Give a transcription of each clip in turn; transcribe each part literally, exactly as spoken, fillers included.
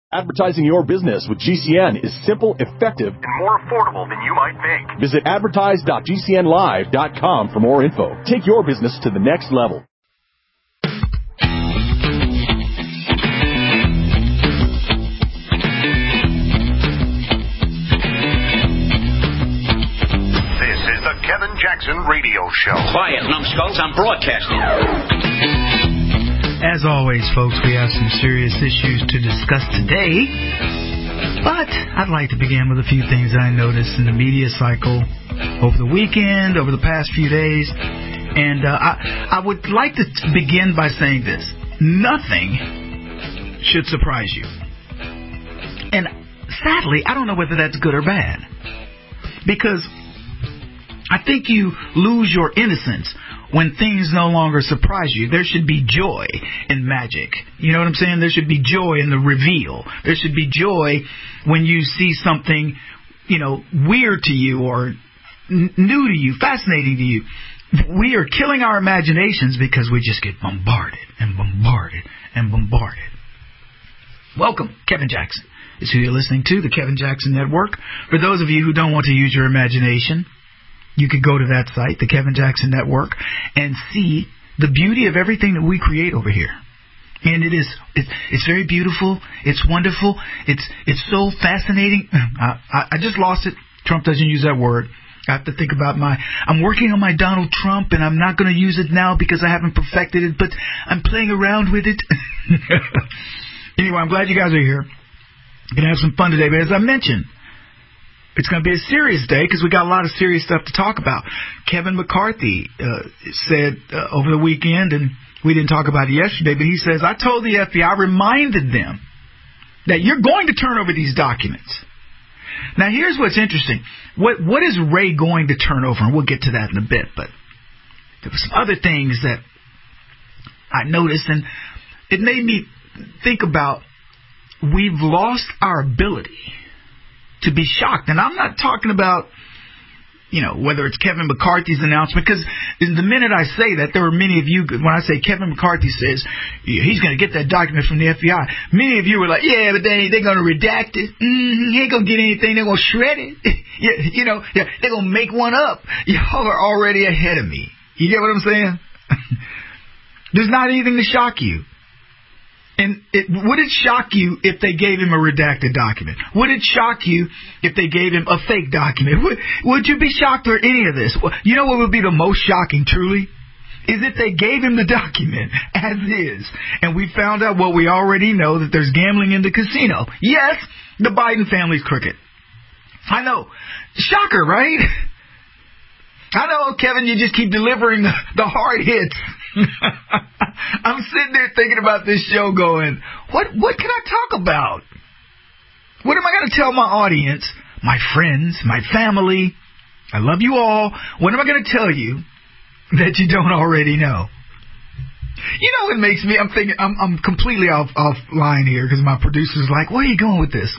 Advertising your business with G C N is simple, effective, and more affordable than you might think. Visit advertise dot g c n live dot com for more info. Take your business to the next level. This is the Kevin Jackson Radio Show. Quiet, numbskulls, I'm broadcasting. As always, folks, we have some serious issues to discuss today, but I'd like to begin with a few things I noticed in the media cycle over the weekend, over the past few days, and uh, I, I would like to begin by saying this. Nothing should surprise you. And sadly, I don't know whether that's good or bad, because I think you lose your innocence when things no longer surprise you. There should be joy in magic. You know what I'm saying? There should be joy in the reveal. There should be joy when you see something, you know, weird to you or n- new to you, fascinating to you. We are killing our imaginations because we just get bombarded and bombarded and bombarded. Welcome, Kevin Jackson. It's who you're listening to, the Kevin Jackson Network. For those of you who don't want to use your imagination, you could go to that site, the Kevin Jackson Network, and see the beauty of everything that we create over here. And it is, it's, it's very beautiful. It's wonderful. It's, it's so fascinating. I, I, I just lost it. Trump doesn't use that word. I have to think about my, I'm working on my Donald Trump, and I'm not going to use it now because I haven't perfected it, but I'm playing around with it. Anyway, I'm glad you guys are here. We're going to have some fun today. But as I mentioned, it's going to be a serious day because we got a lot of serious stuff to talk about. Kevin McCarthy uh, said uh, over the weekend, and we didn't talk about it yesterday, but he says, I told the F B I, I reminded them that you're going to turn over these documents. Now, here's what's interesting. What What is Ray going to turn over? And we'll get to that in a bit. But there were some other things that I noticed, and it made me think about we've lost our ability to be shocked. And I'm not talking about, you know, whether it's Kevin McCarthy's announcement, because the minute I say that, there were many of you, when I say Kevin McCarthy says he's going to get that document from the F B I, many of you were like, yeah, but they, they're going to redact it. Mm-hmm, he ain't going to get anything. They're going to shred it. you, you know, they're going to make one up. Y'all are already ahead of me. You get what I'm saying? There's not anything to shock you. And it, would it shock you if they gave him a redacted document? Would it shock you if they gave him a fake document? Would, would you be shocked or any of this? You know what would be the most shocking, truly? Is if they gave him the document as is, and we found out what we already know, that there's gambling in the casino. Yes, the Biden family's crooked. I know. Shocker, right? I know, Kevin, you just keep delivering the, the hard hits. I'm sitting there thinking about this show going, what what can I talk about? What am I going to tell my audience, my friends, my family? I love you all. What am I going to tell you that you don't already know? You know what makes me, I'm thinking, I'm, I'm completely off, offline here because my producer's like, where are you going with this?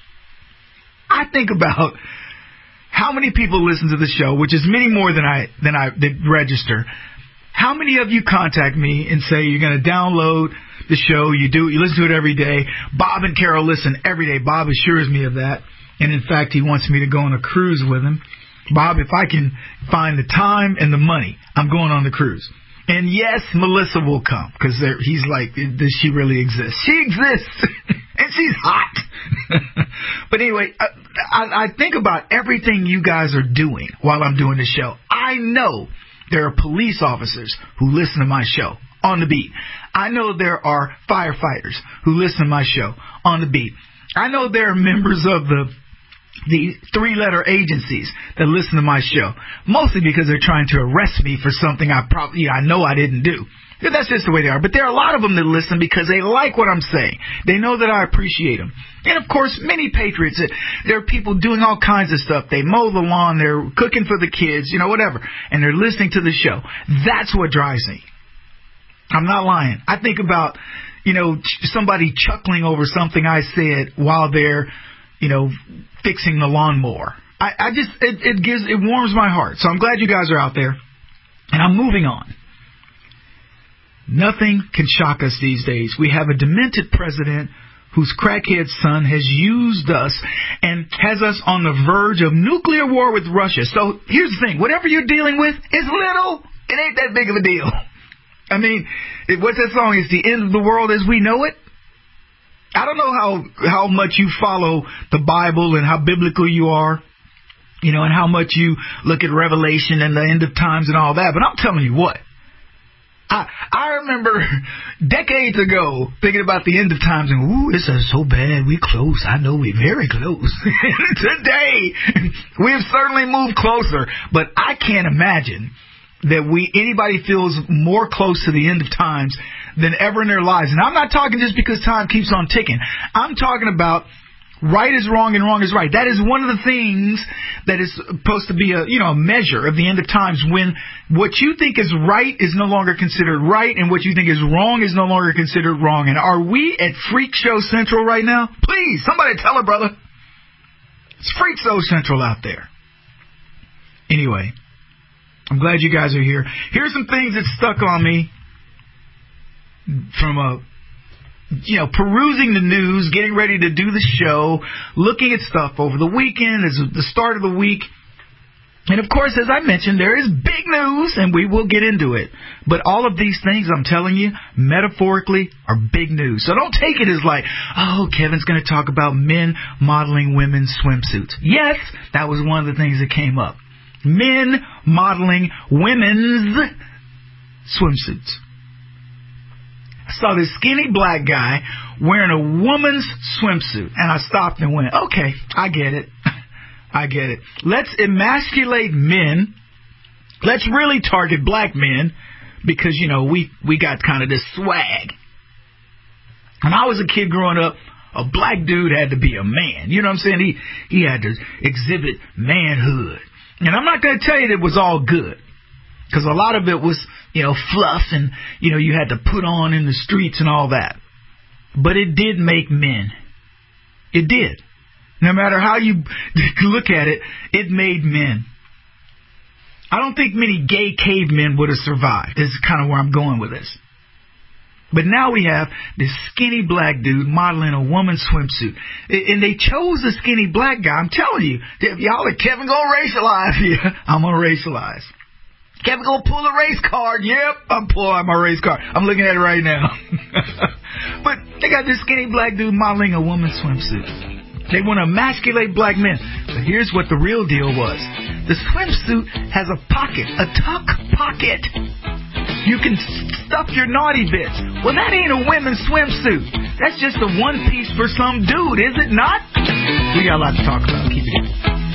I think about how many people listen to the show, which is many more than I than I that register. How many of you contact me and say you're going to download the show, you do, you listen to it every day? Bob and Carol listen every day. Bob assures me of that. And in fact, he wants me to go on a cruise with him. Bob, if I can find the time and the money, I'm going on the cruise. And yes, Melissa will come because he's like, does she really exist? She exists. And she's hot. But anyway, I, I, I think about everything you guys are doing while I'm doing the show. I know there are police officers who listen to my show on the beat. I know there are firefighters who listen to my show on the beat. I know there are members of the the three-letter agencies that listen to my show, mostly because they're trying to arrest me for something I probably I know I didn't do. That's just the way they are. But there are a lot of them that listen because they like what I'm saying. They know that I appreciate them. And, of course, many patriots, there are people doing all kinds of stuff. They mow the lawn. They're cooking for the kids, you know, whatever. And they're listening to the show. That's what drives me. I'm not lying. I think about, you know, somebody chuckling over something I said while they're, you know, fixing the lawnmower. I, I just, it, it gives, it warms my heart. So I'm glad you guys are out there. And I'm moving on. Nothing can shock us these days. We have a demented president whose crackhead son has used us and has us on the verge of nuclear war with Russia. So here's the thing. Whatever you're dealing with is little. It ain't that big of a deal. I mean, what's that song? It's the end of the world as we know it. I don't know how, how much you follow the Bible and how biblical you are, you know, and how much you look at Revelation and the end of times and all that. But I'm telling you what. I I remember decades ago thinking about the end of times and, ooh, this is so bad. We close. I know we're very close. Today, we have certainly moved closer, but I can't imagine that we anybody feels more close to the end of times than ever in their lives. And I'm not talking just because time keeps on ticking. I'm talking about right is wrong and wrong is right. That is one of the things that is supposed to be a, you know, a measure of the end of times, when what you think is right is no longer considered right and what you think is wrong is no longer considered wrong. And are we at Freak Show Central right now? Please, somebody tell her, brother. It's Freak Show Central out there. Anyway, I'm glad you guys are here. Here's some things that stuck on me from a you know, perusing the news, getting ready to do the show, looking at stuff over the weekend, as the start of the week. And, of course, as I mentioned, there is big news, and we will get into it. But all of these things, I'm telling you, metaphorically, are big news. So don't take it as like, oh, Kevin's going to talk about men modeling women's swimsuits. Yes, that was one of the things that came up. Men modeling women's swimsuits. I saw this skinny black guy wearing a woman's swimsuit, and I stopped and went, okay, I get it. I get it. Let's emasculate men. Let's really target black men because, you know, we, we got kind of this swag. When I was a kid growing up, a black dude had to be a man. You know what I'm saying? He, he had to exhibit manhood. And I'm not going to tell you that it was all good, because a lot of it was, you know, fluff and, you know, you had to put on in the streets and all that. But it did make men. It did. No matter how you look at it, it made men. I don't think many gay cavemen would have survived. This is kind of where I'm going with this. But now we have this skinny black dude modeling a woman's swimsuit. And they chose the skinny black guy. I'm telling you, y'all are Kevin gonna racialize here. I'm gonna racialize. Kevin gonna pull a race card. Yep, I'm pulling out my race card. I'm looking at it right now. But they got this skinny black dude modeling a woman's swimsuit. They want to emasculate black men. But here's what the real deal was. The swimsuit has a pocket, a tuck pocket. You can stuff your naughty bits. Well, that ain't a women's swimsuit. That's just a one piece for some dude, is it not? We got a lot to talk about. Keep it in.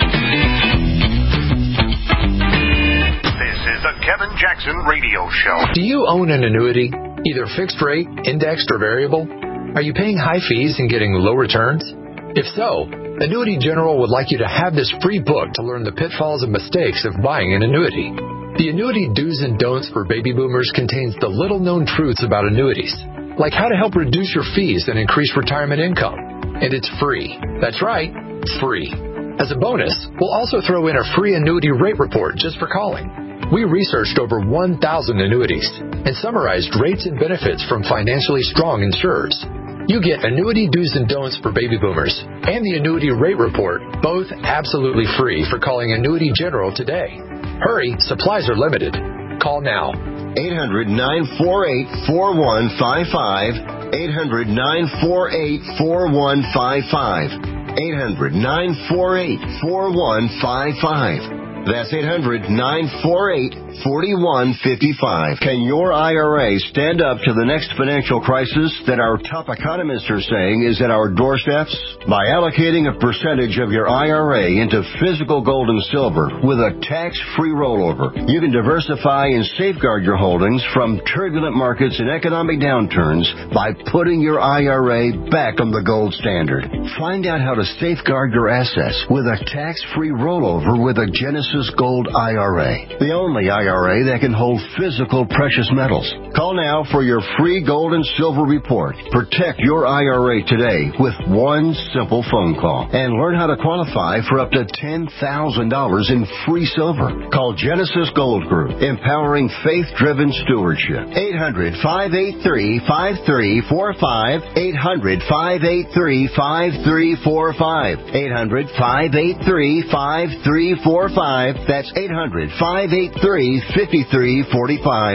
This is the Kevin Jackson Radio Show. Do you own an annuity, either fixed rate, indexed, or variable? Are you paying high fees and getting low returns? If so, Annuity General would like you to have this free book to learn the pitfalls and mistakes of buying an annuity. The Annuity Do's and Don'ts for Baby Boomers contains the little-known truths about annuities, like how to help reduce your fees and increase retirement income. And it's free. That's right, free. As a bonus, we'll also throw in a free annuity rate report just for calling. We researched over one thousand annuities and summarized rates and benefits from financially strong insurers. You get Annuity Do's and Don'ts for Baby Boomers and the Annuity Rate Report, both absolutely free for calling Annuity General today. Hurry, supplies are limited. Call now. eight hundred, nine four eight, four one five five. eight hundred, nine four eight, four one five five. eight hundred, nine four eight, four one five five. That's eight hundred, nine four eight, four one five five. Can your I R A stand up to the next financial crisis that our top economists are saying is at our doorsteps? By allocating a percentage of your I R A into physical gold and silver with a tax-free rollover, you can diversify and safeguard your holdings from turbulent markets and economic downturns by putting your I R A back on the gold standard. Find out how to safeguard your assets with a tax-free rollover with a Genesis Genesis Gold I R A, the only I R A that can hold physical precious metals. Call now for your free gold and silver report. Protect your I R A today with one simple phone call and learn how to qualify for up to ten thousand dollars in free silver. Call Genesis Gold Group, empowering faith-driven stewardship. eight hundred, five eight three, five three four five. eight hundred, five eight three, five three four five. eight hundred, five eight three, five three four five. That's eight hundred, five eight three, five three four five.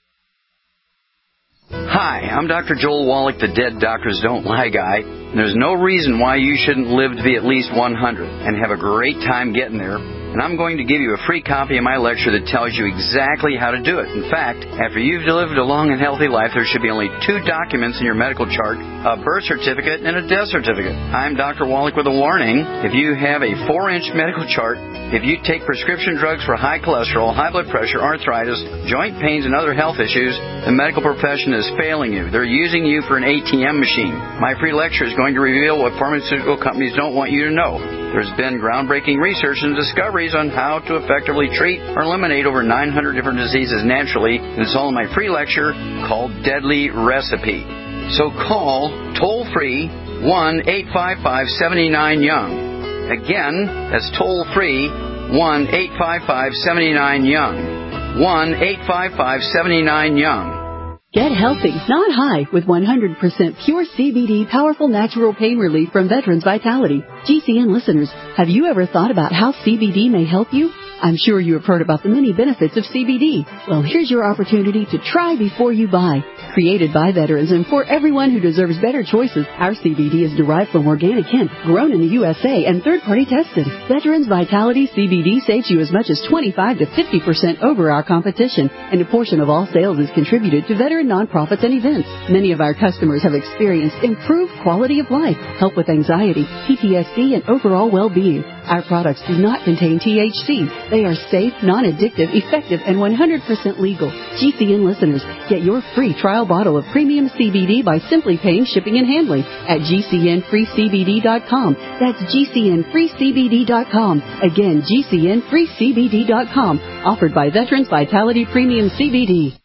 Hi, I'm Doctor Joel Wallach, the Dead Doctors Don't Lie guy. There's no reason why you shouldn't live to be at least one hundred and have a great time getting there. And I'm going to give you a free copy of my lecture that tells you exactly how to do it. In fact, after you've lived a long and healthy life, there should be only two documents in your medical chart, a birth certificate and a death certificate. I'm Doctor Wallach with a warning. If you have a four-inch medical chart, if you take prescription drugs for high cholesterol, high blood pressure, arthritis, joint pains, and other health issues, the medical profession is failing you. They're using you for an A T M machine. My free lecture is going to reveal what pharmaceutical companies don't want you to know. There's been groundbreaking research and discoveries on how to effectively treat or eliminate over nine hundred different diseases naturally, and it's all in my free lecture called Deadly Recipe. So call toll-free one eight five five, seven nine young. Again, that's toll-free one eight five five, seven nine young. one eight five five, seven nine young. Get healthy, not high, with one hundred percent pure C B D powerful natural pain relief from Veterans Vitality. G C N listeners, have you ever thought about how C B D may help you? I'm sure you have heard about the many benefits of C B D. Well, here's your opportunity to try before you buy. Created by veterans and for everyone who deserves better choices, our C B D is derived from organic hemp, grown in the U S A, and third-party tested. Veterans Vitality C B D saves you as much as twenty-five to fifty percent over our competition, and a portion of all sales is contributed to veteran nonprofits and events. Many of our customers have experienced improved quality of life, help with anxiety, P T S D, and overall well-being. Our products do not contain T H C. They are safe, non-addictive, effective, and one hundred percent legal. G C N listeners, get your free trial bottle of premium C B D by simply paying shipping and handling at G C N free C B D dot com. That's G C N free C B D dot com. Again, G C N free C B D dot com. Offered by Veterans Vitality Premium C B D.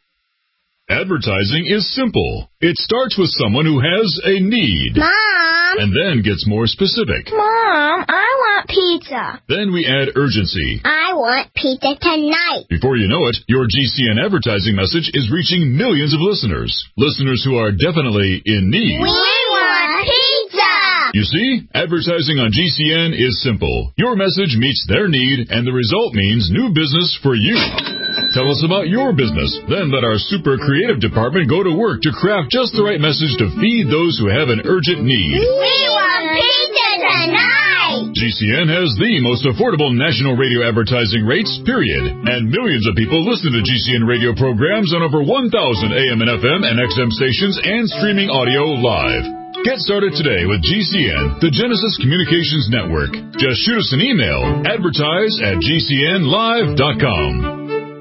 Advertising is simple. It starts with someone who has a need. Mom! And then gets more specific. Mom, I want pizza. Then we add urgency. I want pizza tonight. Before you know it, your G C N advertising message is reaching millions of listeners. Listeners who are definitely in need. We want pizza! You see, advertising on G C N is simple. Your message meets their need, and the result means new business for you. Tell us about your business. Then let our super creative department go to work to craft just the right message to feed those who have an urgent need. We want pizza tonight! G C N has the most affordable national radio advertising rates, period. And millions of people listen to G C N radio programs on over one thousand A M and F M and X M stations and streaming audio live. Get started today with G C N, the Genesis Communications Network. Just shoot us an email, advertise at G C N live dot com.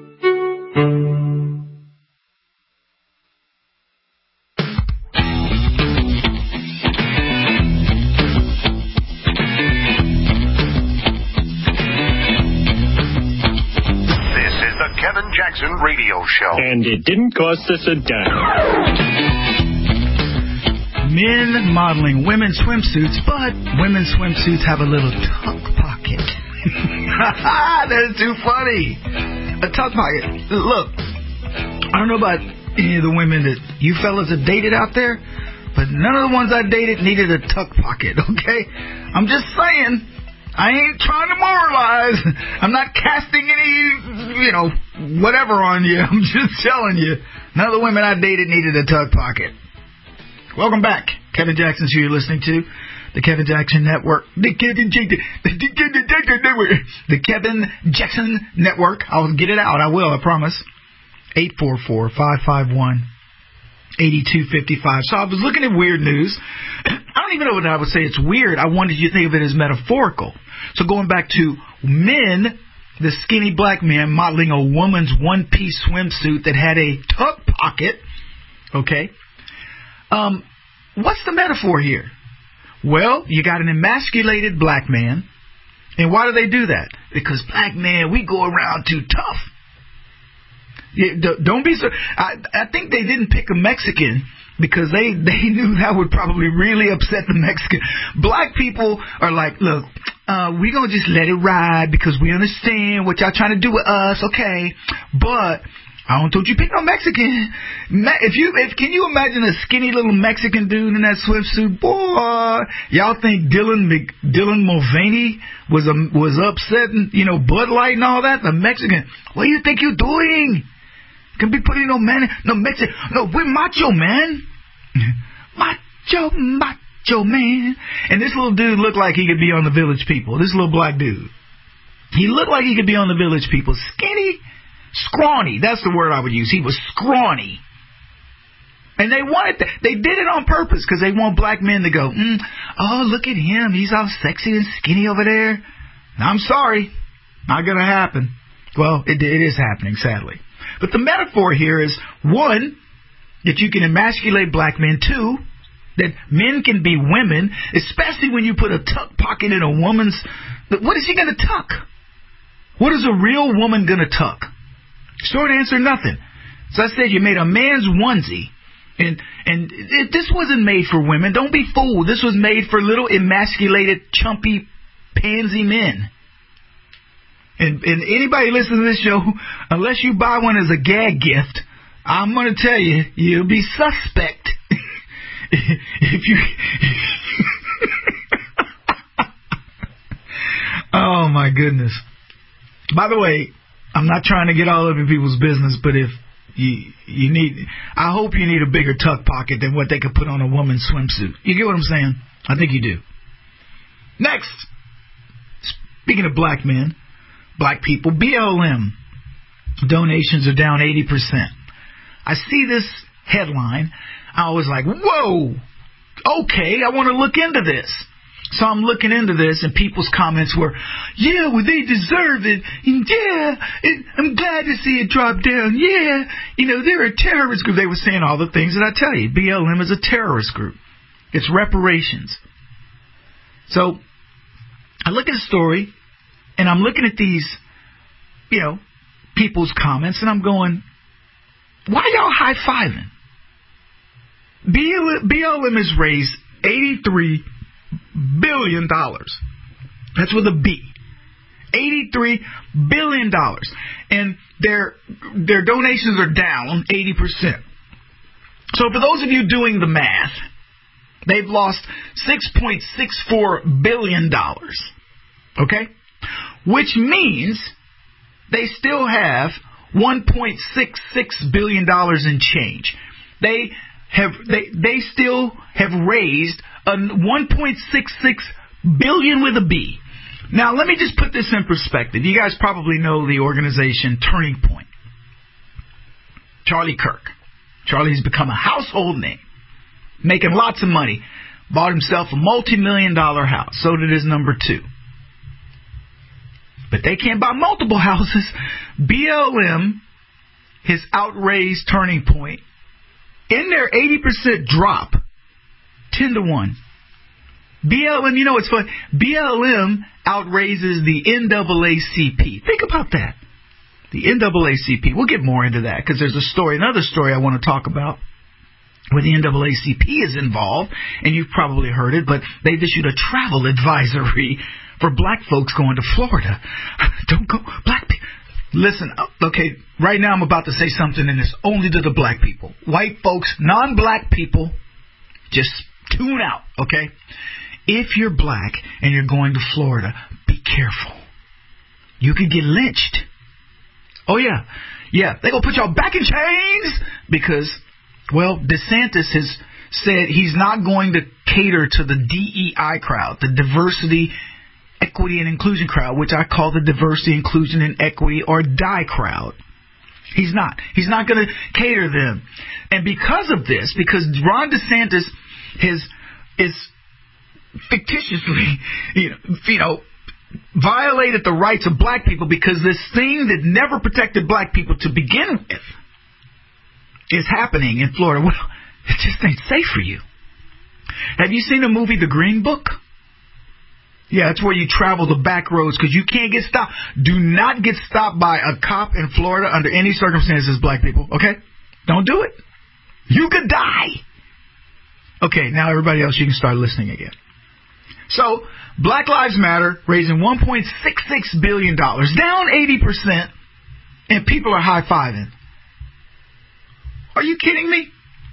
Kevin Jackson Radio Show. And it didn't cost us a dime. Men modeling women's swimsuits, but women's swimsuits have a little tuck pocket. That's too funny. A tuck pocket. Look, I don't know about any of the women that you fellas have dated out there, but none of the ones I dated needed a tuck pocket, okay? I'm just saying. I ain't trying to moralize. I'm not casting any, you know, whatever on you. I'm just telling you. None of the women I dated needed a tuck pocket. Welcome back. Kevin Jackson's who you're listening to. The Kevin Jackson Network. The Kevin Jackson Network. The Kevin Jackson Network. I'll get it out. I will. I promise. eight four four, five five one, eight two five five. So I was looking at weird news. I don't even know whether I would say it's weird. I wanted you to think of it as metaphorical. So going back to men, the skinny black man modeling a woman's one-piece swimsuit that had a tuck pocket. Okay. Um, what's the metaphor here? Well, you got an emasculated black man. And why do they do that? because black men, we go around too tough. Yeah, don't be so. I, I think they didn't pick a Mexican because they, they knew that would probably really upset the Mexican. Black people are like, look, uh, we're going to just let it ride because we understand what y'all trying to do with us, okay? But I don't think you pick no Mexican. If you, if can you imagine a skinny little Mexican dude in that swimsuit? Boy, y'all think Dylan Mc, Dylan Mulvaney was a, was upsetting, you know, Bud Light and all that? The Mexican, what do you think you're doing? Can be putting no man, no Mexican, no, we're macho, man. Macho, macho, man. And this little dude looked like he could be on the Village People. This little black dude. He looked like he could be on the Village People. Skinny, scrawny. That's the word I would use. He was scrawny. And they wanted that. They did it on purpose because they want black men to go, mm, oh, look at him. He's all sexy and skinny over there. I'm sorry. Not going to happen. Well, it, it is happening, sadly. But the metaphor here is, one, that you can emasculate black men. Two, that men can be women, especially when you put a tuck pocket in a woman's... What is she going to tuck? What is a real woman going to tuck? Short answer, nothing. So I said you made a man's onesie. And and it, this wasn't made for women. Don't be fooled. This was made for little emasculated, chumpy, pansy men. And, and anybody listening to this show, unless you buy one as a gag gift, I'm going to tell you, you'll be suspect. If you... Oh, my goodness. By the way, I'm not trying to get all over people's business, but if you you need... I hope you need a bigger tuck pocket than what they could put on a woman's swimsuit. You get what I'm saying? I think you do. Next. Speaking of black men... Black people, B L M donations are down eighty percent. I see this headline. I was like, whoa, okay, I want to look into this. So I'm looking into this, and people's comments were, yeah, well, they deserve it. And yeah, it, I'm glad to see it drop down. Yeah, you know, they're a terrorist group. They were saying all the things that I tell you. B L M is a terrorist group. It's reparations. So I look at the story. And I'm looking at these, you know, people's comments, and I'm going, why y'all high-fiving? B L M has raised eighty-three billion dollars. That's with a B. eighty-three billion dollars. And their their donations are down eighty percent. So for those of you doing the math, they've lost six point six four billion dollars. Okay? Which means they still have one point six six billion dollars in change. They have they they still have raised a one point six six billion dollars with a B. Now let me just put this in perspective. You guys probably know the organization Turning Point. Charlie Kirk. Charlie's become a household name, making lots of money. Bought himself a multi-million dollar house. So did his number two. But they can't buy multiple houses. B L M has outraised Turning Point. In their eighty percent drop, ten to one. B L M, you know what's funny? B L M outraises the N double A C P. Think about that. The N double A C P. We'll get more into that because there's a story, another story I want to talk about where the N double A C P is involved, and you've probably heard it, but they've issued a travel advisory for black folks going to Florida. Don't go. Black people. Listen, okay, right now I'm about to say something, and it's only to the black people. White folks, non-black people, just tune out, okay? If you're black and you're going to Florida, be careful. You could get lynched. Oh, yeah. Yeah, they're going to put y'all back in chains because, well, DeSantis has said he's not going to cater to the D E I crowd, the diversity, equity, and inclusion crowd, which I call the diversity, inclusion, and equity, or D I crowd. He's not. He's not going to cater them. And because of this, because Ron DeSantis has is fictitiously, you know, you know, violated the rights of black people because this thing that never protected black people to begin with is happening in Florida. Well, it just ain't safe for you. Have you seen the movie The Green Book? Yeah, that's where you travel the back roads because you can't get stopped. Do not get stopped by a cop in Florida under any circumstances, black people, okay? Don't do it. You could die. Okay, now everybody else, you can start listening again. So, Black Lives Matter raising one point six six billion dollars, down eighty percent, and people are high-fiving. Are you kidding me?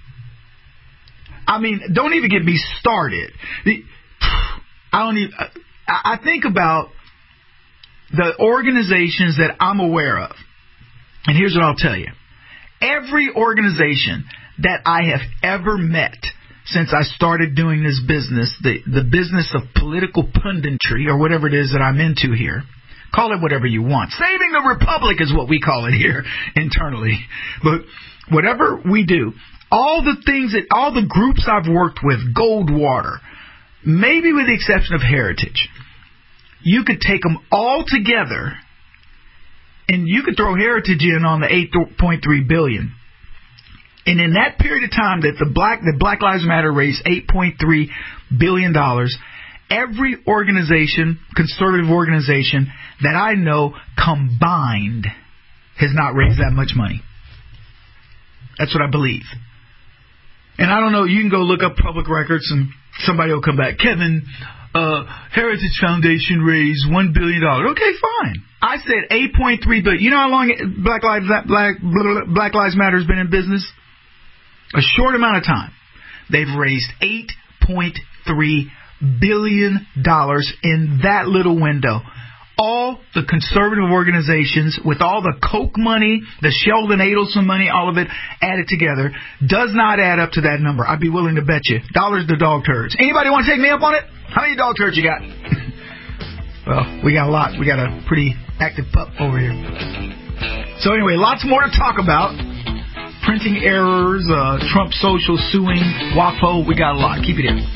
I mean, don't even get me started. The, I don't even. I think about the organizations that I'm aware of, and here's what I'll tell you: every organization that I have ever met since I started doing this business, the the business of political punditry or whatever it is that I'm into here. Call it whatever you want. Saving the Republic is what we call it here internally. But whatever we do, all the things that, all the groups I've worked with, Goldwater, maybe with the exception of Heritage, you could take them all together and you could throw Heritage in on the eight point three billion dollars. And in that period of time that the Black, that Black Lives Matter raised eight point three billion dollars, every organization, conservative organization that I know combined has not raised that much money. That's what I believe. And I don't know, you can go look up public records and somebody will come back. Kevin, uh, Heritage Foundation raised one billion dollars. Okay, fine. I said eight point three billion dollars. You know how long Black Lives, Black, Black Lives Matter has been in business? A short amount of time. They've raised eight point three billion dollars in that little window. All the conservative organizations, with all the Koch money, the Sheldon Adelson money, all of it added together, does not add up to that number. I'd be willing to bet you. Dollars to dog turds. Anybody want to take me up on it? How many dog turds you got? Well, we got a lot. We got a pretty active pup over here. So anyway, lots more to talk about. Printing errors, uh, Trump social suing, WAPO. We got a lot. Keep it in.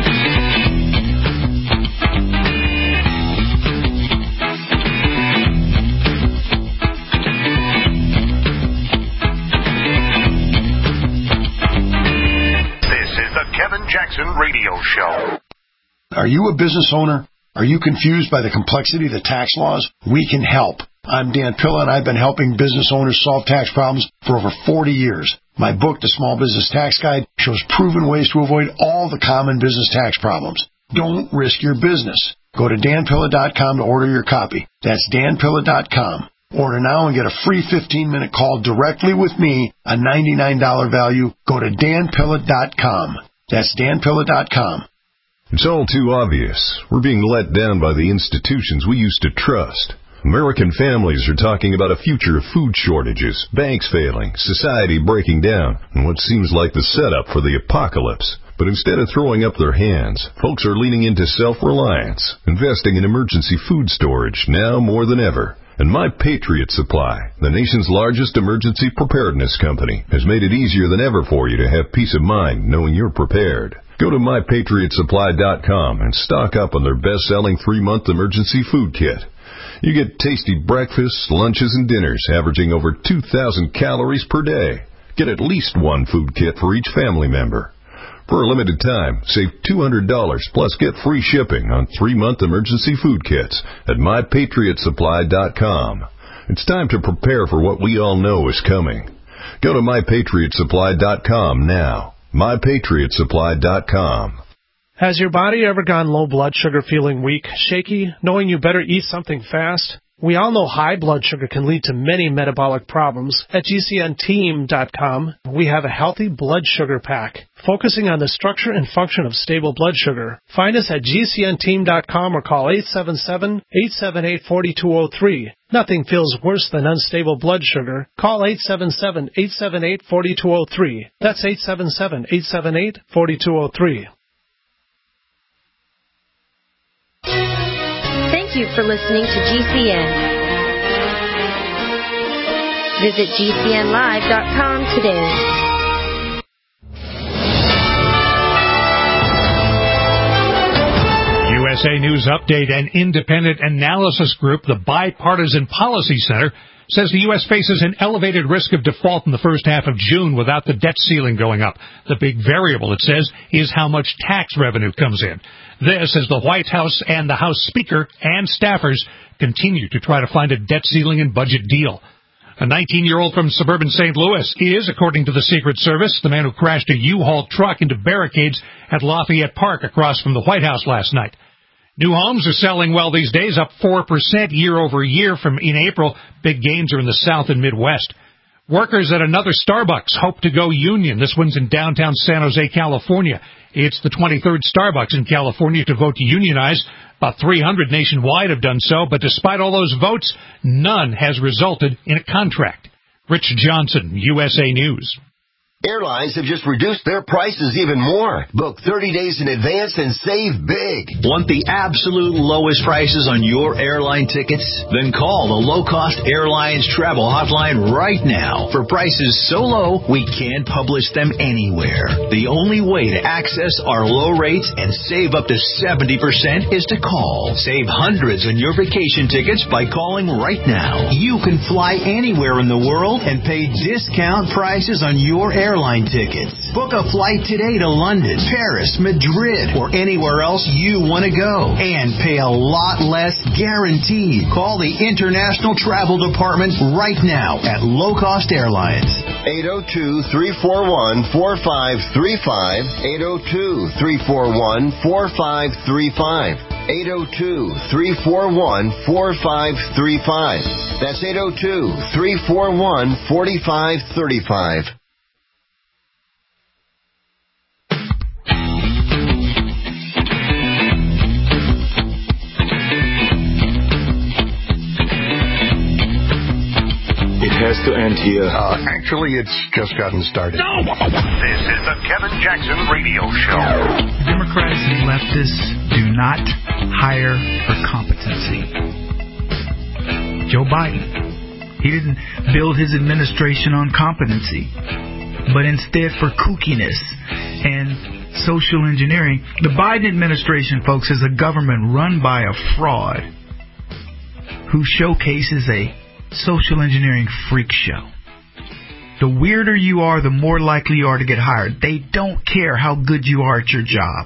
This is the Kevin Jackson Radio Show. Are you a business owner? Are you confused by the complexity of the tax laws? We can help. I'm Dan Pilla, and I've been helping business owners solve tax problems for over forty years. My book, The Small Business Tax Guide, shows proven ways to avoid all the common business tax problems. Don't risk your business. Go to dan pilla dot com to order your copy. That's dan pilla dot com. Order now and get a free fifteen-minute call directly with me, a ninety-nine dollars value. Go to dan pilla dot com. That's dan pilla dot com. It's all too obvious. We're being let down by the institutions we used to trust. American families are talking about a future of food shortages, banks failing, society breaking down, and what seems like the setup for the apocalypse. But instead of throwing up their hands, folks are leaning into self-reliance, investing in emergency food storage now more than ever. And My Patriot Supply, the nation's largest emergency preparedness company, has made it easier than ever for you to have peace of mind knowing you're prepared. Go to my patriot supply dot com and stock up on their best-selling three-month emergency food kit. You get tasty breakfasts, lunches, and dinners averaging over two thousand calories per day. Get at least one food kit for each family member. For a limited time, save two hundred dollars plus get free shipping on three-month emergency food kits at my patriot supply dot com. It's time to prepare for what we all know is coming. Go to my patriot supply dot com now. my patriot supply dot com. Has your body ever gone low blood sugar, feeling weak, shaky, knowing you better eat something fast? We all know high blood sugar can lead to many metabolic problems. At G C N team dot com, we have a healthy blood sugar pack, focusing on the structure and function of stable blood sugar. Find us at G C N team dot com or call eight seven seven, eight seven eight, four two zero three. Nothing feels worse than unstable blood sugar. Call eight seven seven, eight seven eight, four two zero three. That's eight seven seven, eight seven eight, four two zero three. Thank you for listening to G C N. Visit G C N live dot com today. U S A News Update and independent analysis group, the Bipartisan Policy Center, says the U S faces an elevated risk of default in the first half of June without the debt ceiling going up. The big variable, it says, is how much tax revenue comes in. This as the White House and the House Speaker and staffers continue to try to find a debt ceiling and budget deal. A nineteen-year-old from suburban Saint Louis is, according to the Secret Service, the man who crashed a U-Haul truck into barricades at Lafayette Park across from the White House last night. New homes are selling well these days, up four percent year over year from in April. Big gains are in the South and Midwest. Workers at another Starbucks hope to go union. This one's in downtown San Jose, California. It's the twenty-third Starbucks in California to vote to unionize. About three hundred nationwide have done so, but despite all those votes, none has resulted in a contract. Rich Johnson, U S A News. Airlines have just reduced their prices even more. Book thirty days in advance and save big. Want the absolute lowest prices on your airline tickets? Then call the Low Cost Airlines Travel Hotline right now. For prices so low, we can't publish them anywhere. The only way to access our low rates and save up to seventy percent is to call. Save hundreds on your vacation tickets by calling right now. You can fly anywhere in the world and pay discount prices on your airline airline tickets. Book a flight today to London, Paris, Madrid, or anywhere else you want to go. And pay a lot less guaranteed. Call the International Travel Department right now at Low Cost Airlines. eight oh two, three four one, four five three five. eight oh two, three four one, four five three five. eight oh two, three four one, four five three five. That's eight oh two, three four one, four five three five. It has to end here. Uh, actually, it's just gotten started. No! This is the Kevin Jackson Radio Show. Democrats and leftists do not hire for competency. Joe Biden, he didn't build his administration on competency, but instead for kookiness and social engineering. The Biden administration, folks, is a government run by a fraud who showcases a social engineering freak show. The weirder you are, the more likely you are to get hired. They don't care how good you are at your job.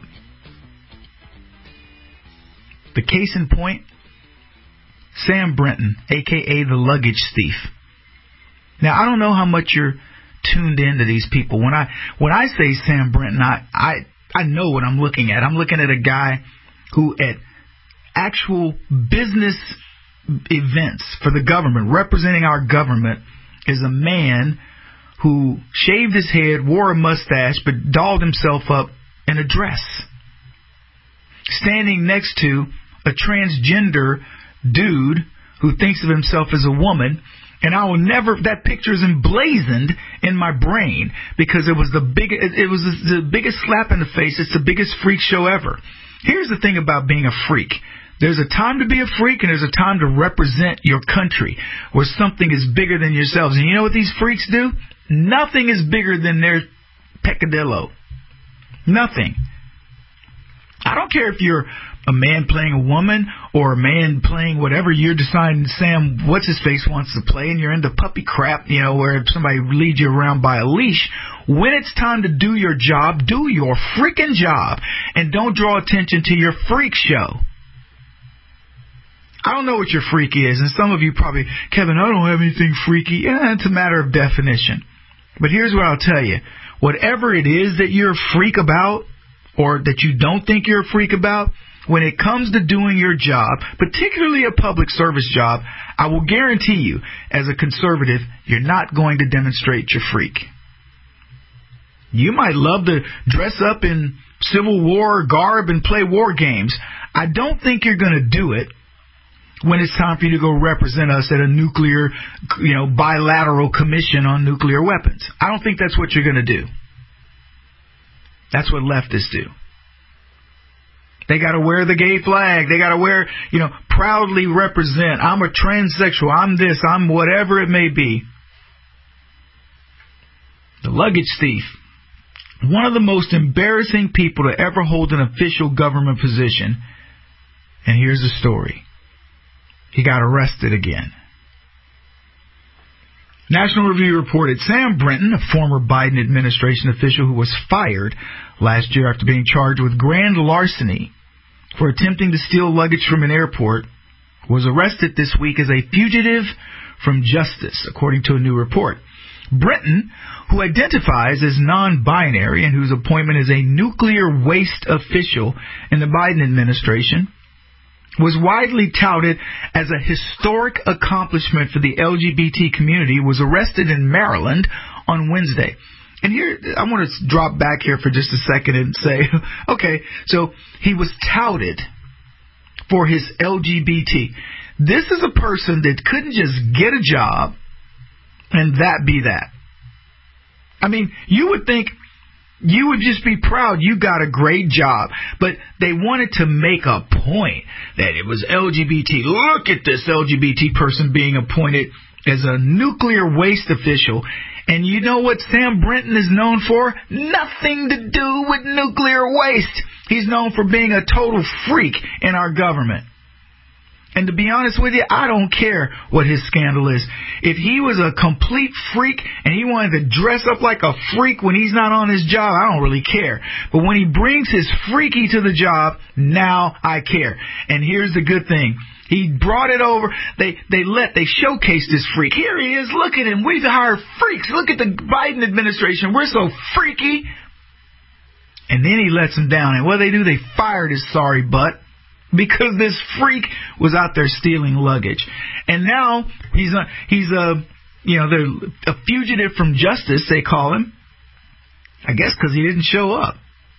The case in point, Sam Brinton, a k a the luggage thief. Now, I don't know how much you're tuned into these people. When I when I say Sam Brinton, I, I, I know what I'm looking at. I'm looking at a guy who at actual business events for the government, representing our government, is a man who shaved his head, wore a mustache, but dolled himself up in a dress, standing next to a transgender dude who thinks of himself as a woman. And I will never, that picture is emblazoned in my brain because it was the big, it was the biggest slap in the face. It's the biggest freak show ever. Here's the thing about being a freak. There's a time to be a freak and there's a time to represent your country where something is bigger than yourselves. And you know what these freaks do? Nothing is bigger than their peccadillo. Nothing. I don't care if you're a man playing a woman or a man playing whatever you're deciding Sam What's-His-Face wants to play, and you're into puppy crap, you know, where somebody leads you around by a leash. When it's time to do your job, do your freaking job and don't draw attention to your freak show. I don't know what your freak is, and some of you probably, Kevin, I don't have anything freaky. Yeah, it's a matter of definition. But here's what I'll tell you. Whatever it is that you're a freak about, or that you don't think you're a freak about, when it comes to doing your job, particularly a public service job, I will guarantee you, as a conservative, you're not going to demonstrate your freak. You might love to dress up in Civil War garb and play war games. I don't think you're going to do it when it's time for you to go represent us at a nuclear, you know, bilateral commission on nuclear weapons. I don't think that's what you're going to do. That's what leftists do. They got to wear the gay flag. They got to wear, you know, proudly represent. I'm a transsexual. I'm this. I'm whatever it may be. The luggage thief. One of the most embarrassing people to ever hold an official government position. And here's the story. He got arrested again. National Review reported Sam Brinton, a former Biden administration official who was fired last year after being charged with grand larceny, for attempting to steal luggage from an airport, was arrested this week as a fugitive from justice, according to a new report. Brinton, who identifies as non-binary and whose appointment as a nuclear waste official in the Biden administration, was widely touted as a historic accomplishment for the L G B T community, was arrested in Maryland on Wednesday. And here, I want to drop back here for just a second and say, okay, so he was touted for his L G B T. This is a person that couldn't just get a job and that be that. I mean, you would think you would just be proud you got a great job, but they wanted to make a point that it was L G B T. Look at this L G B T person being appointed as a nuclear waste official. And you know what Sam Brinton is known for? Nothing to do with nuclear waste. He's known for being a total freak in our government. And to be honest with you, I don't care what his scandal is. If he was a complete freak and he wanted to dress up like a freak when he's not on his job, I don't really care. But when he brings his freaky to the job, now I care. And here's the good thing. He brought it over. They they let they showcased this freak. Here he is. Look at him. We've hired freaks. Look at the Biden administration. We're so freaky. And then he lets him down. And what do they do? They fired his sorry butt because this freak was out there stealing luggage. And now he's a he's a you know they're a fugitive from justice. They call him. I guess because he didn't show up.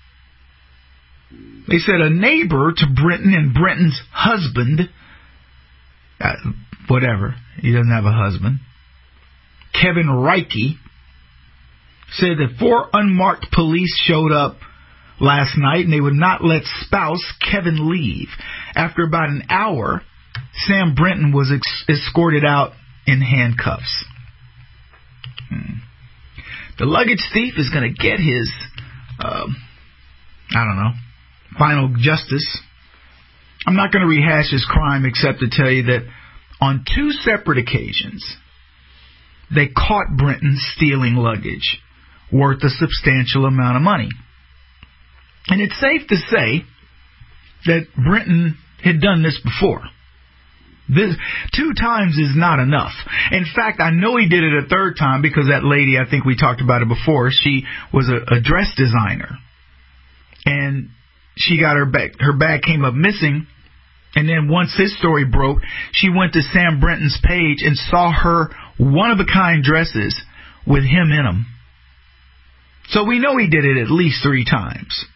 They said a neighbor to Brinton and Brinton's husband. Uh, whatever. He doesn't have a husband. Kevin Reike said that four unmarked police showed up last night and they would not let spouse Kevin leave. After about an hour, Sam Brinton was ex- escorted out in handcuffs. Hmm. The luggage thief is going to get his, uh, I don't know, final justice. I'm not going to rehash his crime except to tell you that on two separate occasions, they caught Brinton stealing luggage worth a substantial amount of money. And it's safe to say that Brinton had done this before. This, two times is not enough. In fact, I know he did it a third time because that lady, I think we talked about it before, she was a, a dress designer. And she got her bag, her bag came up missing. And then once his story broke, she went to Sam Brinton's page and saw her one-of-a-kind dresses with him in them. So we know he did it at least three times.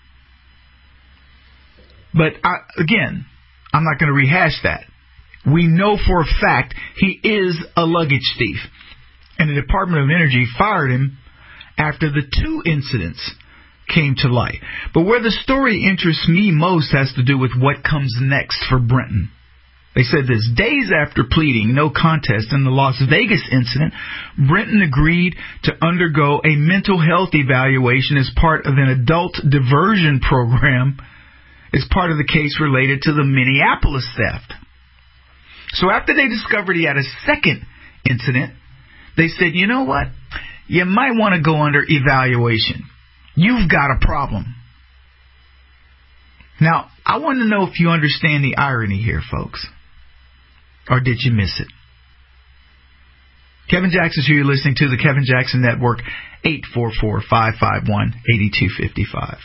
But I, again, I'm not going to rehash that. We know for a fact he is a luggage thief. And the Department of Energy fired him after the two incidents came to light. But where the story interests me most has to do with what comes next for Brinton. They said this: days after pleading no contest in the Las Vegas incident, Brinton agreed to undergo a mental health evaluation as part of an adult diversion program as part of the case related to the Minneapolis theft. So after they discovered he had a second incident, they said, you know what? You might want to go under evaluation. You've got a problem. Now, I want to know if you understand the irony here, folks. Or did you miss it? Kevin Jackson's who you're listening to, the Kevin Jackson Network, eight four four, five five one, eight two five five.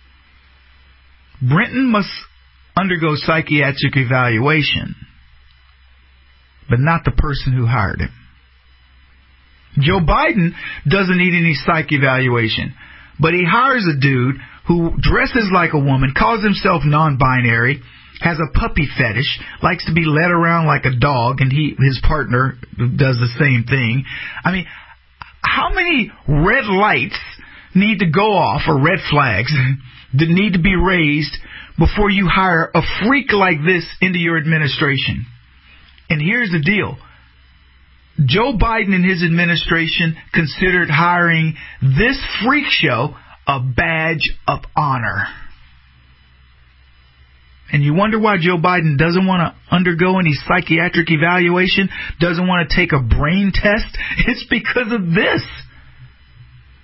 Brinton must undergo psychiatric evaluation, but not the person who hired him. Joe Biden doesn't need any psych evaluation. But he hires a dude who dresses like a woman, calls himself non-binary, has a puppy fetish, likes to be led around like a dog, and he his partner does the same thing. I mean, how many red lights need to go off, or red flags, that need to be raised before you hire a freak like this into your administration? And here's the deal. Joe Biden and his administration considered hiring this freak show a badge of honor. And you wonder why Joe Biden doesn't want to undergo any psychiatric evaluation, doesn't want to take a brain test? It's because of this.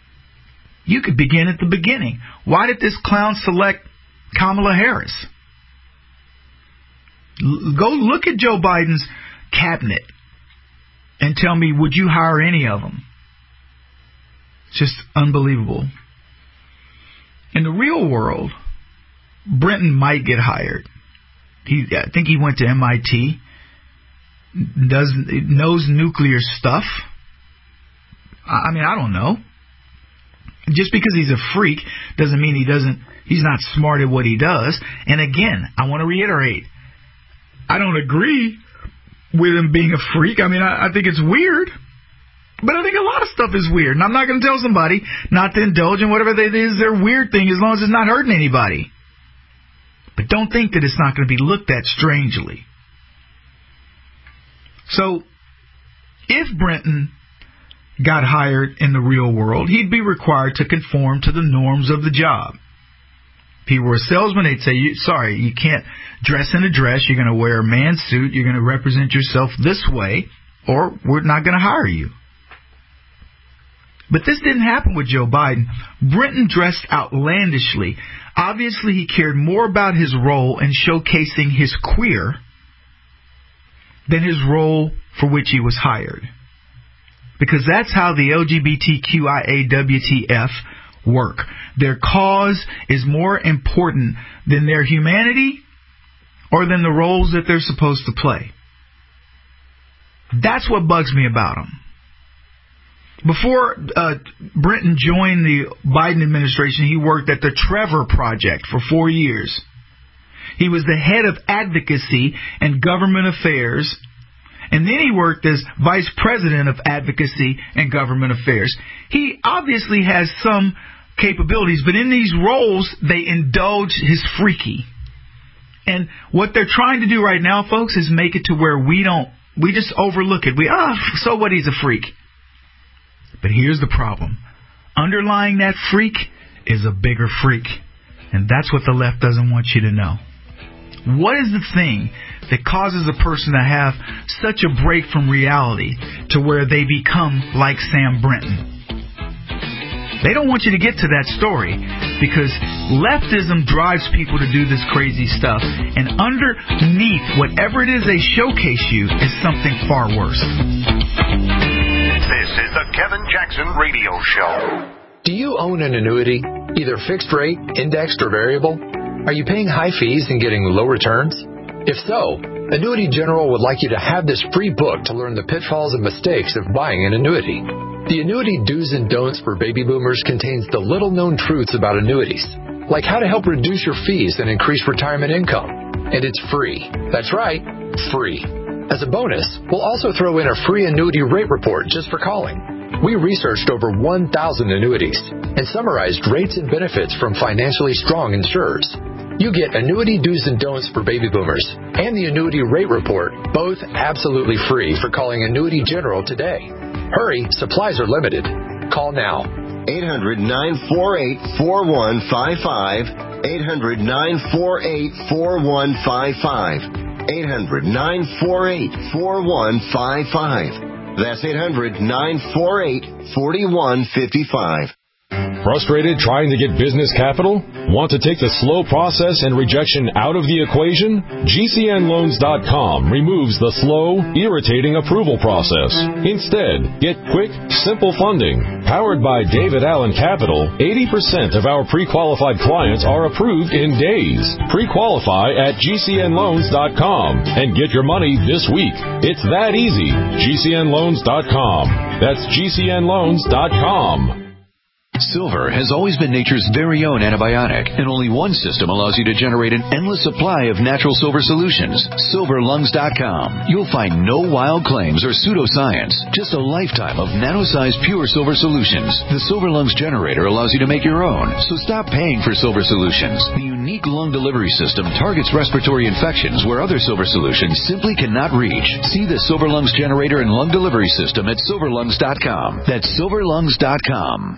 You could begin at the beginning. Why did this clown select Kamala Harris? L- go look at Joe Biden's cabinet and tell me, would you hire any of them? Just unbelievable. In the real world, Brenton might get hired. He, I think he went to M I T, does knows nuclear stuff. I mean, I don't know. Just because he's a freak doesn't mean he doesn't. He's not smart at what he does. And again, I want to reiterate, I don't agree with him being a freak. I mean, I, I think it's weird. But I think a lot of stuff is weird. And I'm not going to tell somebody not to indulge in whatever it is their weird thing as long as it's not hurting anybody. But don't think that it's not going to be looked at strangely. So, if Brenton got hired in the real world, he'd be required to conform to the norms of the job. If he were a salesman, they'd say, sorry, you can't dress in a dress. You're going to wear a man's suit. You're going to represent yourself this way, or we're not going to hire you. But this didn't happen with Joe Biden. Brenton dressed outlandishly. Obviously, he cared more about his role in showcasing his queer than his role for which he was hired. Because that's how the L G B T Q I A W T F work. Their cause is more important than their humanity or than the roles that they're supposed to play. That's what bugs me about them. Before uh, Brenton joined the Biden administration, he worked at the Trevor Project for four years. He was the head of advocacy and government affairs, and then he worked as vice president of advocacy and government affairs. He obviously has some capabilities, but in these roles, they indulge his freaky. And what they're trying to do right now, folks, is make it to where we don't, we just overlook it. We, ah, oh, so what, he's a freak. But here's the problem. Underlying that freak is a bigger freak. And that's what the left doesn't want you to know. What is the thing that causes a person to have such a break from reality to where they become like Sam Brenton? They don't want you to get to that story because leftism drives people to do this crazy stuff. And underneath whatever it is they showcase you is something far worse. This is the Kevin Jackson Radio Show. Do you own an annuity, either fixed rate, indexed, or variable? Are you paying high fees and getting low returns? If so, Annuity General would like you to have this free book to learn the pitfalls and mistakes of buying an annuity. The Annuity Do's and Don'ts for Baby Boomers contains the little-known truths about annuities, like how to help reduce your fees and increase retirement income. And it's free. That's right, free. As a bonus, we'll also throw in a free annuity rate report just for calling. We researched over one thousand annuities and summarized rates and benefits from financially strong insurers. You get Annuity Do's and Don'ts for Baby Boomers and the Annuity Rate Report, both absolutely free for calling Annuity General today. Hurry, supplies are limited. Call now. eight hundred, nine four eight, four one five five. eight hundred, nine four eight, four one five five. eight hundred, nine four eight, four one five five. That's eight hundred, nine four eight, four one five five. Frustrated trying to get business capital? Want to take the slow process and rejection out of the equation? G C N loans dot com removes the slow, irritating approval process. Instead, get quick, simple funding. Powered by David Allen Capital, eighty percent of our pre-qualified clients are approved in days. Pre-qualify at G C N loans dot com and get your money this week. It's that easy. G C N loans dot com. That's G C N loans dot com. Silver has always been nature's very own antibiotic, and only one system allows you to generate an endless supply of natural silver solutions. Silver Lungs dot com. You'll find no wild claims or pseudoscience, just a lifetime of nano-sized pure silver solutions. The Silver Lungs generator allows you to make your own, so stop paying for silver solutions. The unique lung delivery system targets respiratory infections where other silver solutions simply cannot reach. See the Silver Lungs generator and lung delivery system at Silver Lungs dot com. That's Silver Lungs dot com.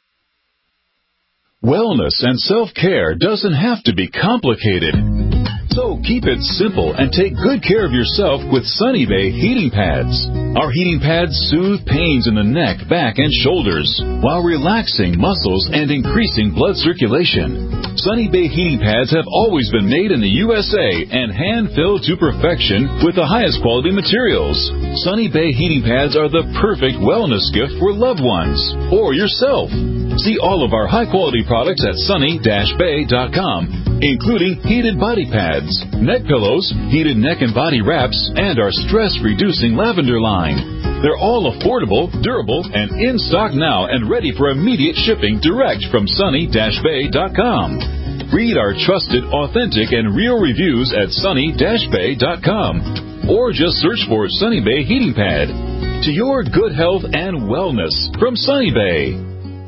Wellness and self-care doesn't have to be complicated. So keep it simple and take good care of yourself with Sunny Bay heating pads. Our heating pads soothe pains in the neck, back, and shoulders while relaxing muscles and increasing blood circulation. Sunny Bay heating pads have always been made in the U S A and hand-filled to perfection with the highest quality materials. Sunny Bay heating pads are the perfect wellness gift for loved ones or yourself. See all of our high-quality products at sunny dash bay dot com, including heated body pads, neck pillows, heated neck and body wraps, and our stress-reducing lavender line. They're all affordable, durable, and in stock now and ready for immediate shipping direct from sunny dash bay dot com. Read our trusted, authentic, and real reviews at sunny dash bay dot com or just search for Sunny Bay Heating Pad. To your good health and wellness from Sunny Bay.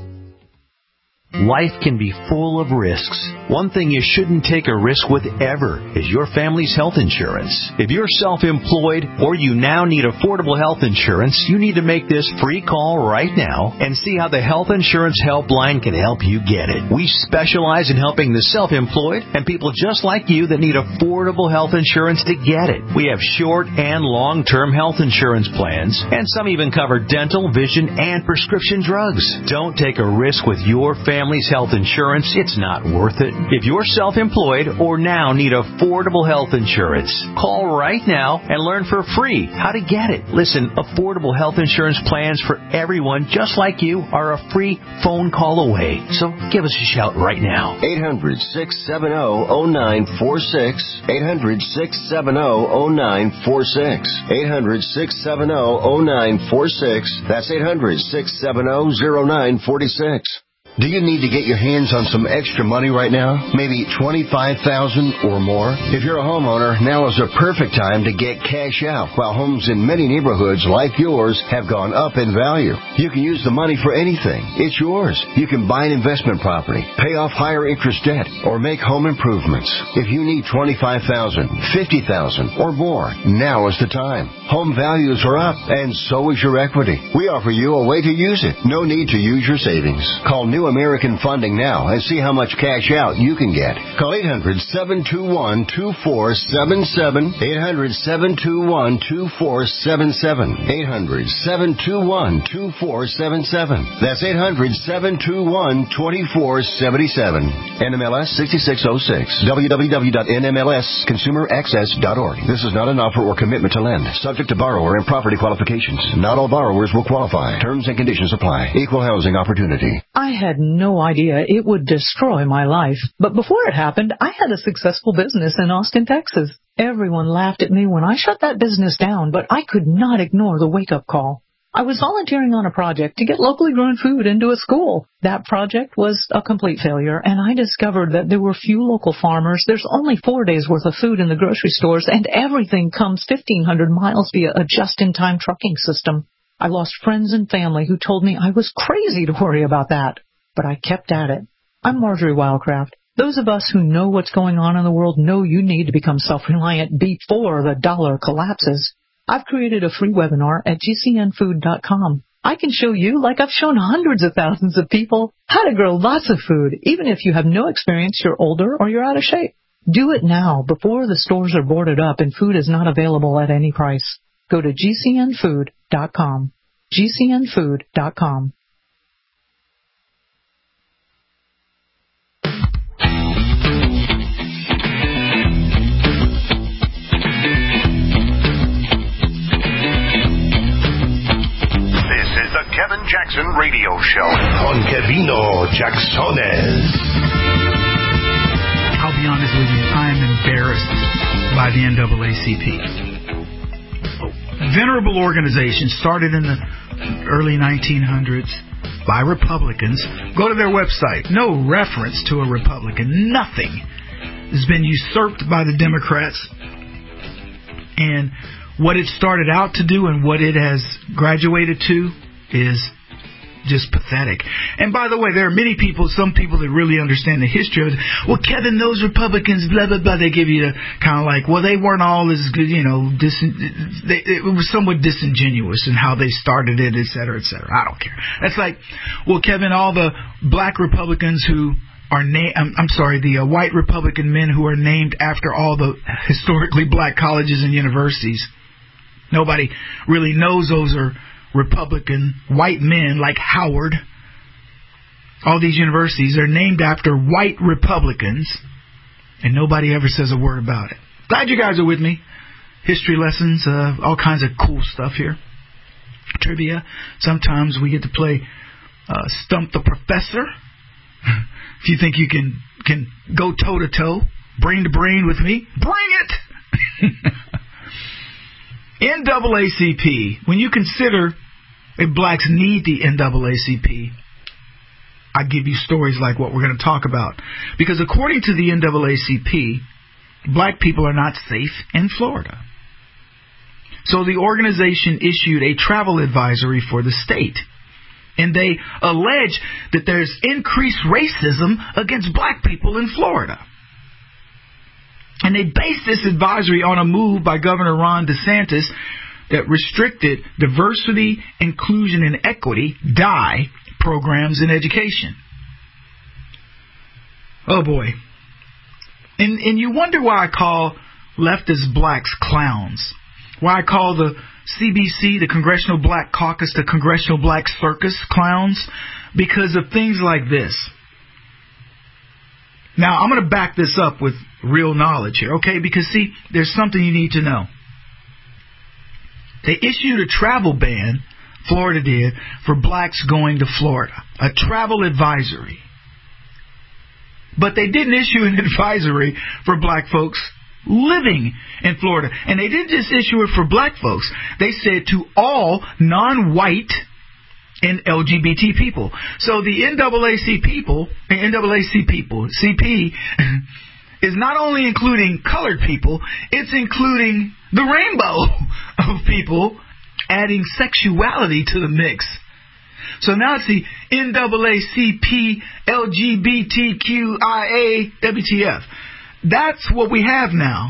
Life can be full of risks. One thing you shouldn't take a risk with ever is your family's health insurance. If you're self-employed or you now need affordable health insurance, you need to make this free call right now and see how the Health Insurance Helpline can help you get it. We specialize in helping the self-employed and people just like you that need affordable health insurance to get it. We have short and long-term health insurance plans, and some even cover dental, vision, and prescription drugs. Don't take a risk with your family. Family's health insurance, it's not worth it. If you're self-employed or now need affordable health insurance, call right now and learn for free how to get it. Listen, affordable health insurance plans for everyone just like you are a free phone call away. So give us a shout right now. eight hundred, six seven zero, zero nine four six. eight hundred, six seven zero, zero nine four six. eight hundred, six seven zero, zero nine four six. That's eight hundred, six seven zero, zero nine four six. Do you need to get your hands on some extra money right now? Maybe twenty-five thousand dollars or more? If you're a homeowner, now is the perfect time to get cash out. While homes in many neighborhoods like yours have gone up in value, you can use the money for anything. It's yours. You can buy an investment property, pay off higher interest debt, or make home improvements. If you need twenty-five thousand dollars, fifty thousand dollars, or more, now is the time. Home values are up, and so is your equity. We offer you a way to use it. No need to use your savings. Call New American Funding now and see how much cash out you can get. Call eight hundred, seven two one, two four seven seven. eight hundred, seven two one, two four seven seven. eight hundred, seven two one, two four seven seven. That's eight hundred, seven two one, two four seven seven. N M L S sixty-six oh six. w w w dot n m l s consumer access dot org. This is not an offer or commitment to lend. Subject to borrower and property qualifications. Not all borrowers will qualify. Terms and conditions apply. Equal housing opportunity. I had no idea it would destroy my life. But before it happened, I had a successful business in Austin, Texas. Everyone laughed at me when I shut that business down, but I could not ignore the wake-up call. I was volunteering on a project to get locally grown food into a school. That project was a complete failure, and I discovered that there were few local farmers. There's only four days' worth of food in the grocery stores, and everything comes fifteen hundred miles via a just-in-time trucking system. I lost friends and family who told me I was crazy to worry about that. But I kept at it. I'm Marjorie Wildcraft. Those of us who know what's going on in the world know you need to become self-reliant before the dollar collapses. I've created a free webinar at g c n food dot com. I can show you, like I've shown hundreds of thousands of people, how to grow lots of food, even if you have no experience, you're older, or you're out of shape. Do it now, before the stores are boarded up and food is not available at any price. Go to g c n food dot com. g c n food dot com. The Kevin Jackson Radio Show. Con Kevino Jacksones. I'll be honest with you, I am embarrassed by the N double A C P. Venerable organization started in the early nineteen hundreds by Republicans. Go to their website. No reference to a Republican. Nothing. It's been usurped by the Democrats. And what it started out to do and what it has graduated to is just pathetic. And by the way, there are many people, some people that really understand the history of it. Well, Kevin, those Republicans, blah, blah, blah, they give you kind of like, well, they weren't all as good, you know, dis- they, it was somewhat disingenuous in how they started it, et cetera, et cetera. I don't care. That's like, well, Kevin, all the black Republicans who are named, I'm, I'm sorry, the uh, white Republican men who are named after all the historically black colleges and universities. Nobody really knows those are Republican white men like Howard. All these universities are named after white Republicans, and nobody ever says a word about it. Glad you guys are with me. History lessons, uh, all kinds of cool stuff here. Trivia. Sometimes we get to play uh, Stump the Professor. If you think you can can go toe to toe, brain to brain with me, bring it. N double A C P. When you consider if blacks need the N double A C P, I give you stories like what we're going to talk about. Because according to the N double A C P, black people are not safe in Florida. So the organization issued a travel advisory for the state. And they allege that there's increased racism against black people in Florida. And they base this advisory on a move by Governor Ron DeSantis that restricted diversity, inclusion, and equity, D I E, programs in education. Oh boy. And, and you wonder why I call leftist blacks clowns. Why I call the C B C, the Congressional Black Caucus, the Congressional Black Circus clowns, because of things like this. Now, I'm going to back this up with real knowledge here, okay? Because, see, there's something you need to know. They issued a travel ban, Florida did, for blacks going to Florida. A travel advisory. But they didn't issue an advisory for black folks living in Florida. And they didn't just issue it for black folks. They said to all non-white and L G B T people. So the N double A C people, N double A C people, C P, is not only including colored people, it's including the rainbow of people, adding sexuality to the mix. So now it's the N double A C P L G B T Q I A W T F. That's what we have now.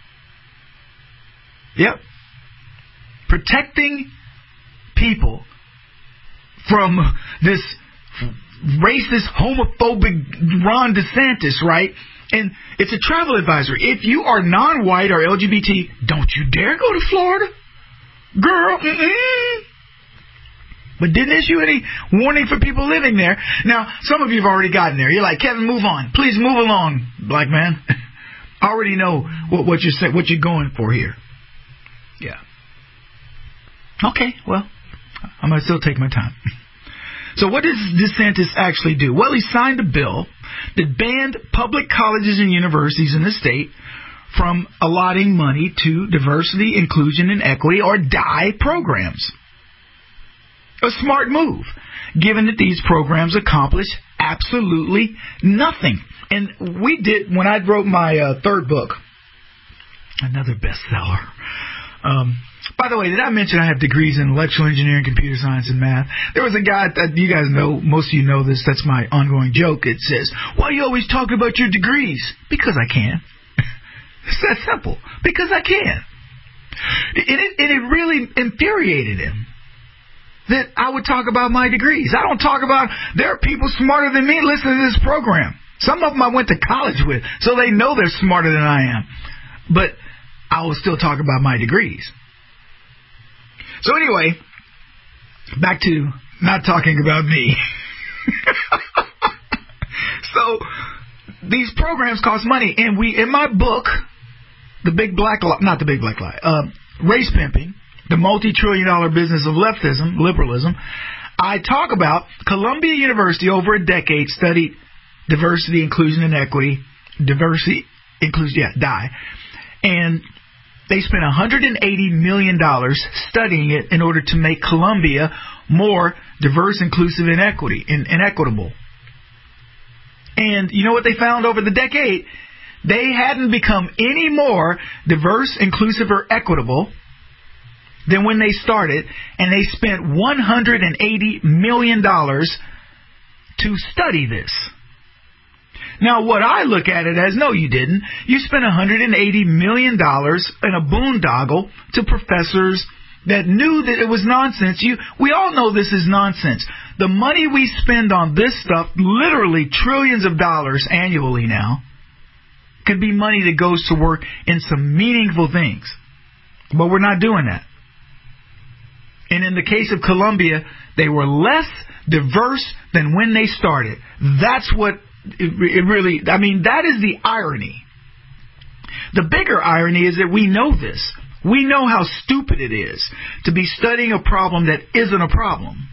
Yep. Protecting people from this racist, homophobic Ron DeSantis, right? And it's a travel advisory. If you are non-white or L G B T, don't you dare go to Florida. Girl, mm-mm. But didn't issue any warning for people living there. Now, some of you have already gotten there. You're like, Kevin, move on. Please move along, black man. I already know what, what you're what you're going for here. Yeah. Okay, well, I'm going to still take my time. So what does DeSantis actually do? Well, he signed a bill that banned public colleges and universities in the state from allotting money to diversity, inclusion, and equity, or D I E programs. A smart move, given that these programs accomplish absolutely nothing. And we did, when I wrote my uh, third book, another bestseller. Um, by the way, did I mention I have degrees in electrical engineering, computer science, and math? There was a guy that you guys know, most of you know this, that's my ongoing joke. It says, why are you always talking about your degrees? Because I can. It's that simple. Because I can. And it, and it really infuriated him that I would talk about my degrees. I don't talk about, there are people smarter than me listening to this program. Some of them I went to college with, so they know they're smarter than I am. But I will still talk about my degrees. So anyway, back to not talking about me. So these programs cost money, and we, in my book, the big black lie, not the big black lie, uh, Race Pimping, the multi-trillion dollar business of leftism, liberalism, I talk about Columbia University over a decade studied diversity, inclusion, and equity, diversity, inclusion, yeah, D I E, and they spent one hundred eighty million dollars studying it in order to make Columbia more diverse, inclusive, and equity and, and equitable. And you know what they found over the decade? They hadn't become any more diverse, inclusive, or equitable than when they started, and they spent one hundred eighty million dollars to study this. Now, what I look at it as, no, you didn't. You spent one hundred eighty million dollars in a boondoggle to professors that knew that it was nonsense. You, we all know this is nonsense. The money we spend on this stuff, literally trillions of dollars annually now, could be money that goes to work in some meaningful things. But we're not doing that. And in the case of Colombia, they were less diverse than when they started. That's what it, it really, I mean, that is the irony. The bigger irony is that we know this. We know how stupid it is to be studying a problem that isn't a problem.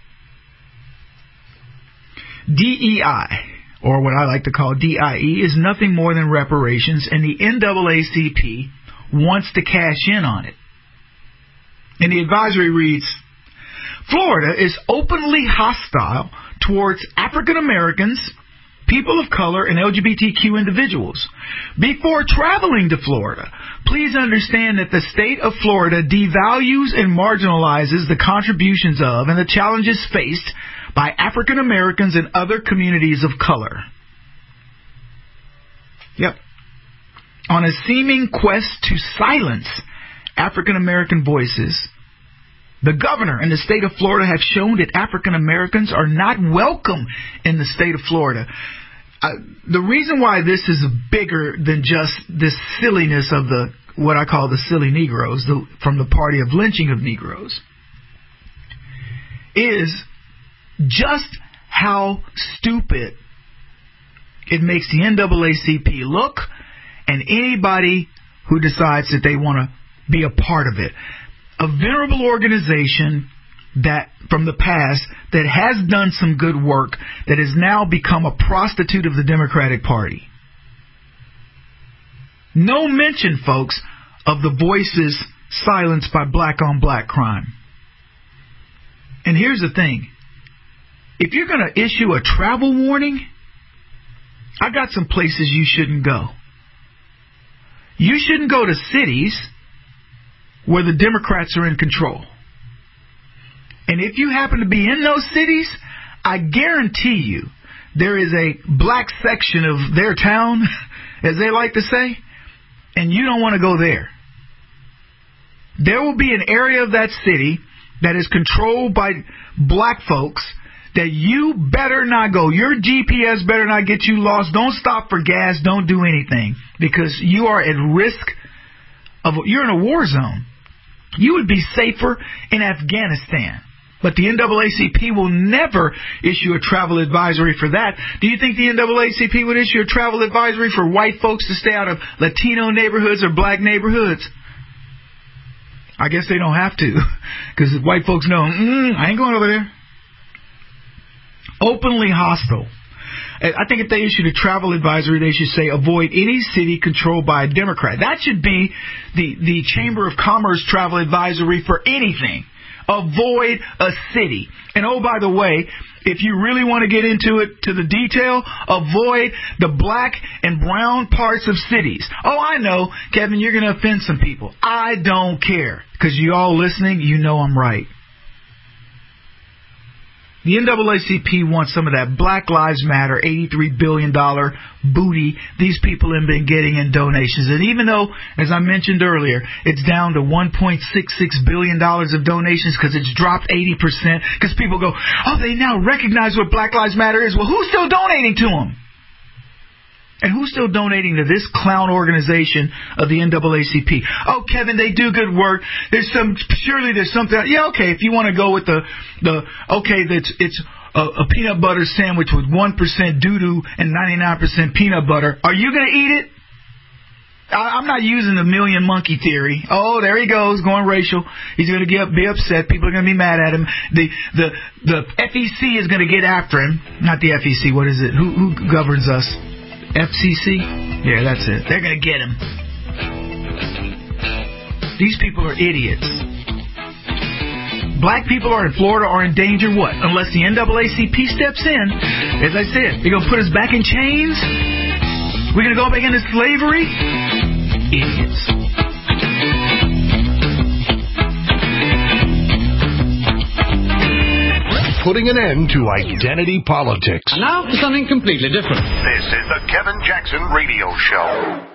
D E I, or what I like to call D I E, is nothing more than reparations, and the N double A C P wants to cash in on it. And the advisory reads, Florida is openly hostile towards African Americans, people of color, and L G B T Q individuals. Before traveling to Florida, please understand that the state of Florida devalues and marginalizes the contributions of and the challenges faced by African Americans and other communities of color. Yep. On a seeming quest to silence African American voices, the governor and the state of Florida have shown that African Americans are not welcome in the state of Florida. Uh, the reason why this is bigger than just this silliness of the what I call the silly Negroes the, from the party of lynching of Negroes is just how stupid it makes the N double A C P look and anybody who decides that they want to be a part of it. A venerable organization that from the past that has done some good work that has now become a prostitute of the Democratic Party. No mention, folks, of the voices silenced by black-on-black crime. And here's the thing. If you're going to issue a travel warning, I got some places you shouldn't go. You shouldn't go to cities where the Democrats are in control. And if you happen to be in those cities, I guarantee you there is a black section of their town, as they like to say, and you don't want to go there. There will be an area of that city that is controlled by black folks that you better not go. Your G P S better not get you lost. Don't stop for gas. Don't do anything because you are at risk of, you're in a war zone. You would be safer in Afghanistan. But the N double A C P will never issue a travel advisory for that. Do you think the N double A C P would issue a travel advisory for white folks to stay out of Latino neighborhoods or black neighborhoods? I guess they don't have to, because white folks know, mm, I ain't going over there. Openly hostile. I think if they issued a travel advisory, they should say avoid any city controlled by a Democrat. That should be the, the Chamber of Commerce travel advisory for anything. Avoid a city. And oh, by the way, if you really want to get into it to the detail, avoid the black and brown parts of cities. Oh, I know, Kevin, you're going to offend some people. I don't care, because you all listening, you know I'm right. The N double A C P wants some of that Black Lives Matter eighty-three billion dollars booty these people have been getting in donations. And even though, as I mentioned earlier, it's down to one point six six billion dollars of donations because it's dropped eighty percent, because people go, oh, they now recognize what Black Lives Matter is. Well, who's still donating to them? And who's still donating to this clown organization of the N double A C P? Oh, Kevin, they do good work. There's some, surely there's something. Yeah, okay, if you want to go with the, the okay, that's it's a, a peanut butter sandwich with one percent doo-doo and ninety-nine percent peanut butter, are you going to eat it? I, I'm not using the million monkey theory. Oh, there he goes, going racial. He's going to get be upset. People are going to be mad at him. The the the F E C is going to get after him. Not the F E C. What is it? Who who governs us? F C C? Yeah, that's it. They're going to get him. These people are idiots. Black people are in Florida are in danger, what? Unless the N double A C P steps in. As I said, they're going to put us back in chains? We're going to go back into slavery? Idiots. Putting an end to identity politics. And now for something completely different. This is the Kevin Jackson Radio Show.